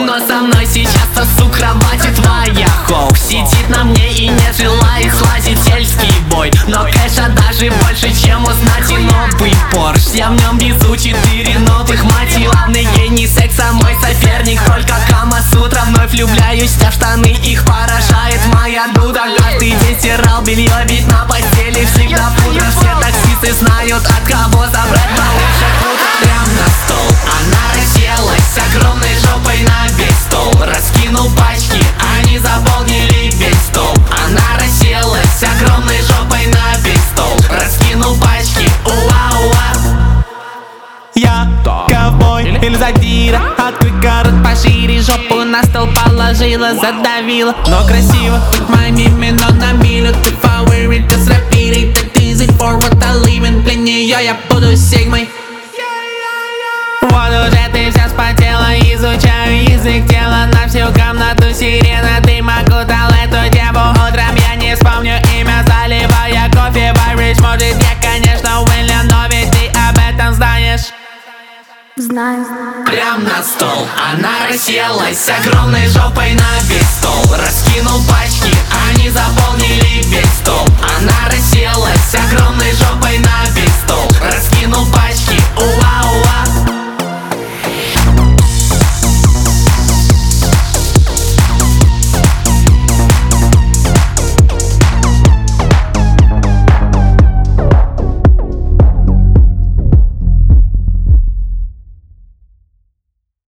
но со мной сейчас сосу кровати твоя хоу. Сидит на мне и не желает слазить сельский бой. Но кэша даже больше, чем узнать и новый Порш. Я в нем везу 4 новых, мать, главный гений секса мой соперник. Только Камасутра, вновь влюбляюсь, а в штаны их поражает моя дуда. Каждый день стирал белье, ведь на постели всегда пудра. Все таксисты знают, от кого забрать малышек утром. Прям на стол она расселась, огромной жопой на весь стол. Раскинул пачки, они заполнили весь стол. Она расселась, огромной жопой на весь стол. Раскинул пачки, уа-уа. Я ковбой или задира, открой город пошире. Жопу на стол положила, задавила. Но красиво, тут моими именно на милю. Ты фаворит, ты с рапирой. Так easy for what I live in. Для нее я буду сигмой. Вот уже ты вся спотела, изучаю язык тела. На всю комнату сирена, ты макутал эту деву. Утром я не вспомню имя, заливая кофе в Irish. Может я, конечно, Уильям, но ведь ты об этом знаешь. Знаю. Прям на стол она расселась, огромной жопой на весь стол. Раскинул пачки, они заполнили весь стол. Она расселась, огромной жопой на весь стол. Раскинул пачки, уа-уа.